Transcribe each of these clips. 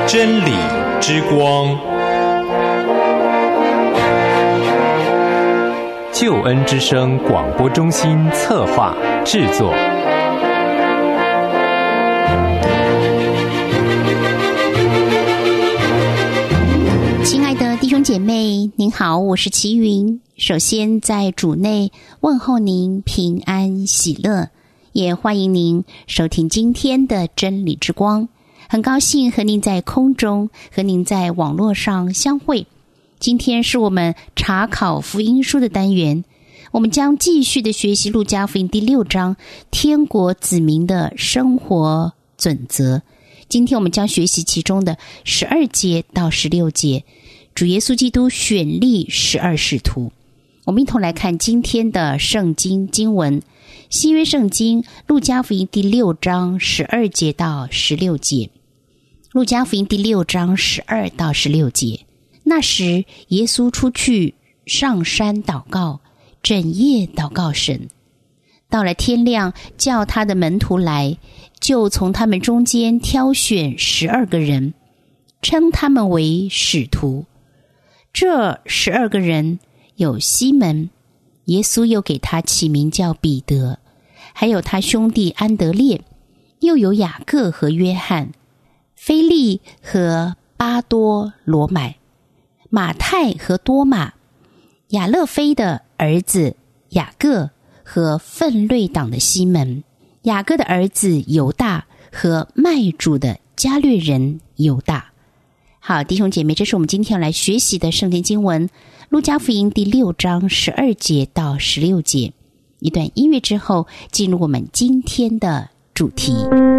真理之光，救恩之声广播中心策划制作。 亲爱的弟兄姐妹，您好，我是齐云。首先在主内问候您平安喜乐，也欢迎您收听今天的真理之光。很高兴和您在空中，和您在网络上相会。今天是我们查考福音书的单元，我们将继续的学习路加福音第6章天国子民的生活准则。今天我们将学习其中的12节到16节，主耶稣基督选立12使徒。我们一同来看今天的圣经经文，新约圣经路加福音第6章12节到16节。路加福音第6章12到16节。那时耶稣出去上山祷告，整夜祷告神。到了天亮，叫他的门徒来，就从他们中间挑选12个人，称他们为使徒。这12个人有西门，耶稣又给他起名叫彼得，还有他兄弟安德烈，又有雅各和约翰，腓利和巴多罗买，马太和多马，亚勒腓的儿子雅各和奋锐党的西门，雅各的儿子犹大和卖主的加略人犹大。好，弟兄姐妹，这是我们今天要来学习的圣经经文，路加福音第6章12节到16节。一段音乐之后，进入我们今天的主题。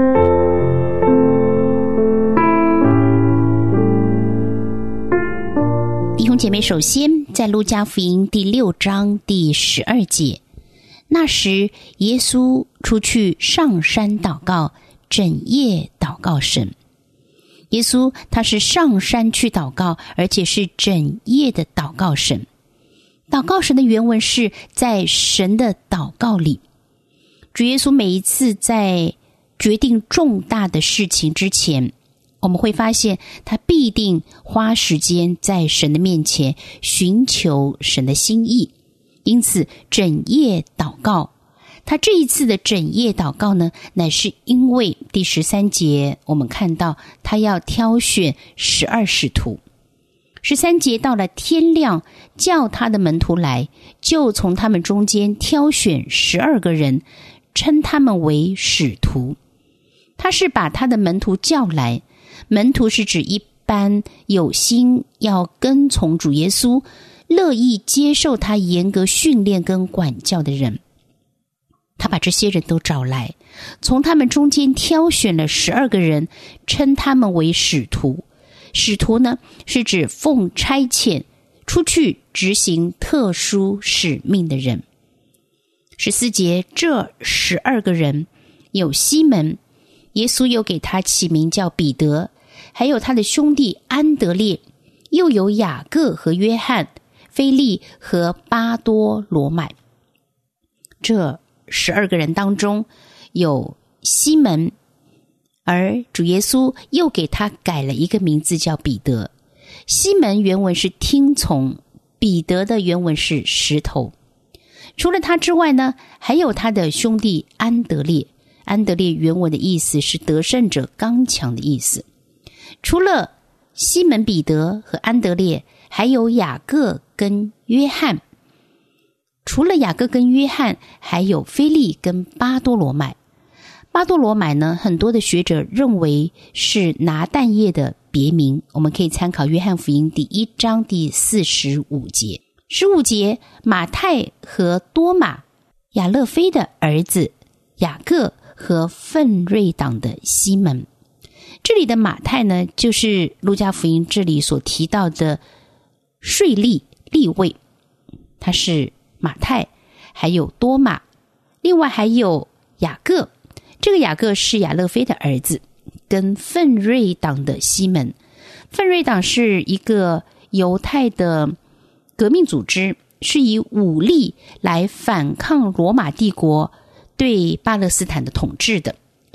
弟兄姐妹，首先在路加福音第6章第12节，那时耶稣出去上山祷告，整夜祷告神。耶稣他是上山去祷告，而且是整夜的祷告神。祷告神的原文是在神的祷告里。主耶稣每一次在决定重大的事情之前，我们会发现他必定花时间在神的面前寻求神的心意，因此整夜祷告。他这一次的整夜祷告呢，乃是因为第13节我们看到他要挑选12使徒。13节到了天亮，叫他的门徒来，就从他们中间挑选12个人，称他们为使徒。他是把他的门徒叫来，门徒是指一般有心要跟从主耶稣，乐意接受他严格训练跟管教的人。他把这些人都找来，从他们中间挑选了12个人，称他们为使徒。使徒呢，是指奉差遣出去执行特殊使命的人。14节，这12个人有西门，耶稣又给他起名叫彼得，还有他的兄弟安德烈，又有雅各和约翰，腓利和巴多罗买。这12个人当中有西门，而主耶稣又给他改了一个名字叫彼得。西门原文是听从，彼得的原文是石头。除了他之外呢，还有他的兄弟安德烈。安德烈原文的意思是得胜者、刚强的意思。除了西门、彼得和安德烈，还有雅各跟约翰。除了雅各跟约翰，还有腓利跟巴多罗买。巴多罗买呢，很多的学者认为是拿但业的别名，我们可以参考约翰福音第1章第45节。15节，马太和多马，亚勒腓的儿子雅各和奋锐党的西门。这里的马太呢，就是路加福音这里所提到的税吏利未，他是马太，还有多马，另外还有雅各，这个雅各是亚勒腓的儿子，跟奋锐党的西门。奋锐党是一个犹太的革命组织，是以武力来反抗罗马帝国对巴勒斯坦的统治的，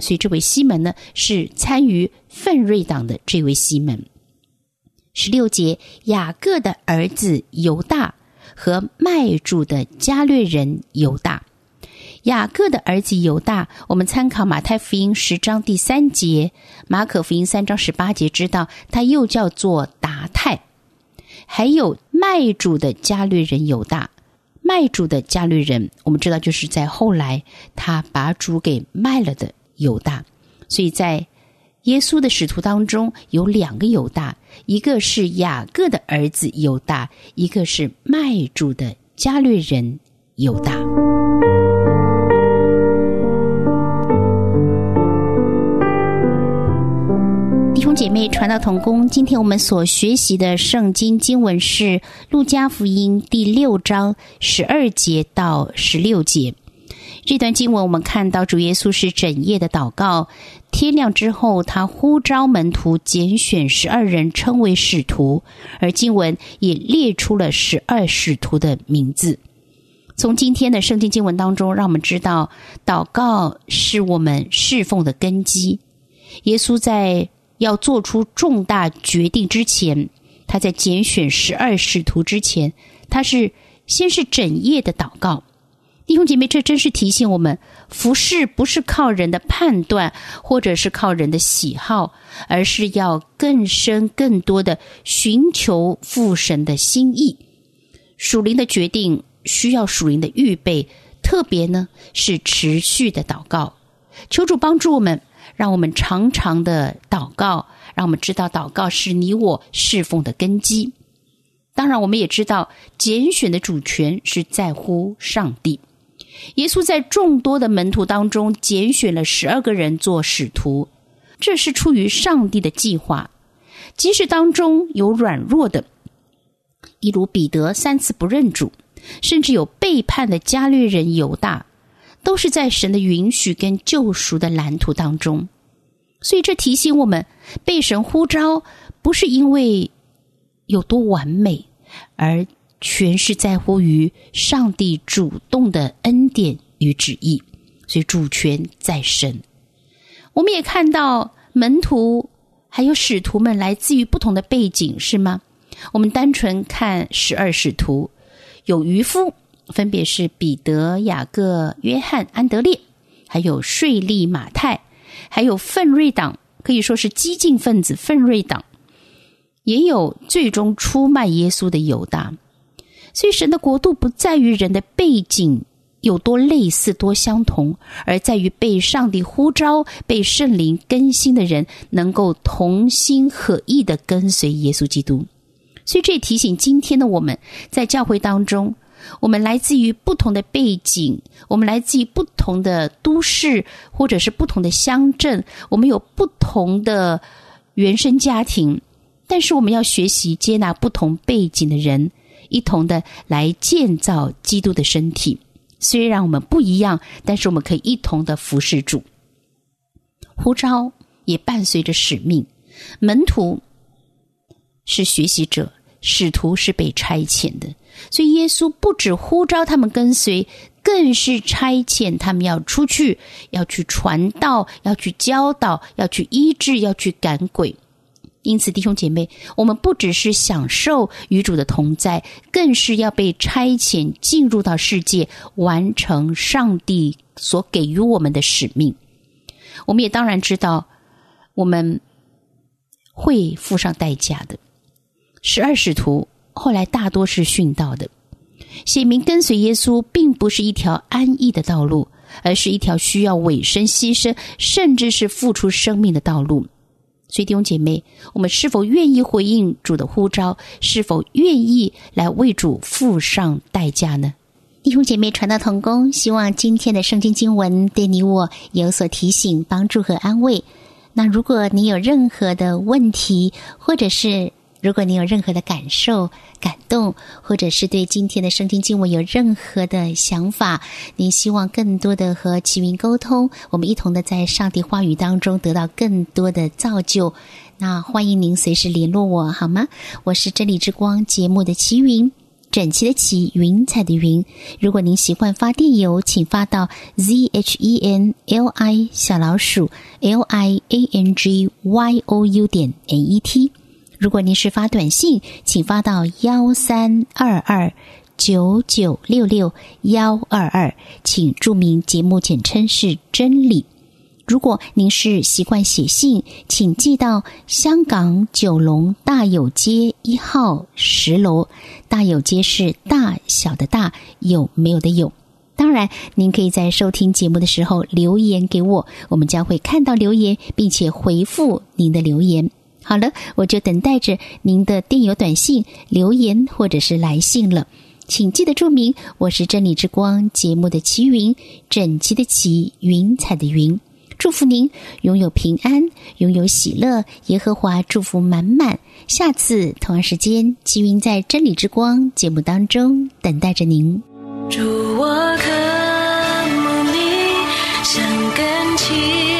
所以这位西门呢，是参与奋锐党的这位西门。16节，雅各的儿子犹大和卖主的加略人犹大。雅各的儿子犹大，我们参考马太福音10章第3节，马可福音3章18节，知道他又叫做达太。还有卖主的加略人犹大，卖主的加略人，我们知道就是在后来他把主给卖了的犹大。所以在耶稣的使徒当中有2个犹大，一个是雅各的儿子犹大，一个是卖主的加略人犹大。弟兄姐妹，传道同工，今天我们所学习的圣经经文是路加福音第6章12节到16节。这段经文我们看到主耶稣是整夜的祷告，天亮之后他呼召门徒，拣选12人称为使徒，而经文也列出了12使徒的名字。从今天的圣经经文当中，让我们知道祷告是我们侍奉的根基。耶稣在要做出重大决定之前，他在拣选12使徒之前，他先是整夜的祷告。弟兄姐妹，这真是提醒我们，服事不是靠人的判断或者是靠人的喜好，而是要更深更多的寻求父神的心意。属灵的决定需要属灵的预备，特别呢是持续的祷告。求主帮助我们，让我们常常的祷告，让我们知道祷告是你我侍奉的根基。当然我们也知道拣选的主权是在乎上帝。耶稣在众多的门徒当中拣选了12个人做使徒，这是出于上帝的计划。即使当中有软弱的，例如彼得3次不认主，甚至有背叛的加略人犹大，都是在神的允许跟救赎的蓝图当中。所以这提醒我们，被神呼召不是因为有多完美，而全是在乎于上帝主动的恩典与旨意，所以主权在神。我们也看到门徒还有使徒们来自于不同的背景，是吗？我们单纯看12使徒，有渔夫，分别是彼得、雅各、约翰、安德烈，还有税吏马太，还有奋锐党，可以说是激进分子奋锐党，也有最终出卖耶稣的犹大。所以神的国度不在于人的背景有多类似多相同，而在于被上帝呼召被圣灵更新的人能够同心合意地跟随耶稣基督。所以这也提醒今天的我们，在教会当中，我们来自于不同的背景，我们来自于不同的都市或者是不同的乡镇，我们有不同的原生家庭，但是我们要学习接纳不同背景的人，一同的来建造基督的身体。虽然我们不一样，但是我们可以一同的服侍主。呼召也伴随着使命，门徒是学习者，使徒是被差遣的。所以耶稣不只呼召他们跟随，更是差遣他们要出去，要去传道，要去教导，要去医治，要去赶鬼。因此弟兄姐妹，我们不只是享受与主的同在，更是要被差遣进入到世界，完成上帝所给予我们的使命。我们也当然知道我们会付上代价的。12使徒后来大多是殉道的，显明跟随耶稣并不是一条安逸的道路，而是一条需要委身牺牲，甚至是付出生命的道路。所以弟兄姐妹，我们是否愿意回应主的呼召？是否愿意来为主付上代价呢？弟兄姐妹，传道同工，希望今天的圣经经文对你我有所提醒、帮助和安慰。那如果你有任何的问题，或者是如果你有任何的感受、感动，或者是对今天的圣经经文有任何的想法，您希望更多的和齐云沟通，我们一同的在上帝话语当中得到更多的造就，那欢迎您随时联络我好吗？我是真理之光节目的齐云， 整齐的齐，云彩的云。如果您习惯发电邮，请发到 ZHENLI_LIANGYOU.net。如果您是发短信，请发到1322996622，请注明节目简称是真理。如果您是习惯写信，请寄到香港九龙大有街1号10楼。大有街是大小的大，有没有的有。当然您可以在收听节目的时候留言给我，我们将会看到留言并且回复您的留言。好了，我就等待着您的电邮、短信、留言或者是来信了。请记得注明，我是真理之光节目的齐云，整齐的齐，云彩的云。祝福您拥有平安，拥有喜乐，耶和华祝福满满。下次同样时间，齐云在真理之光节目当中等待着您。 主，我渴慕你，像根基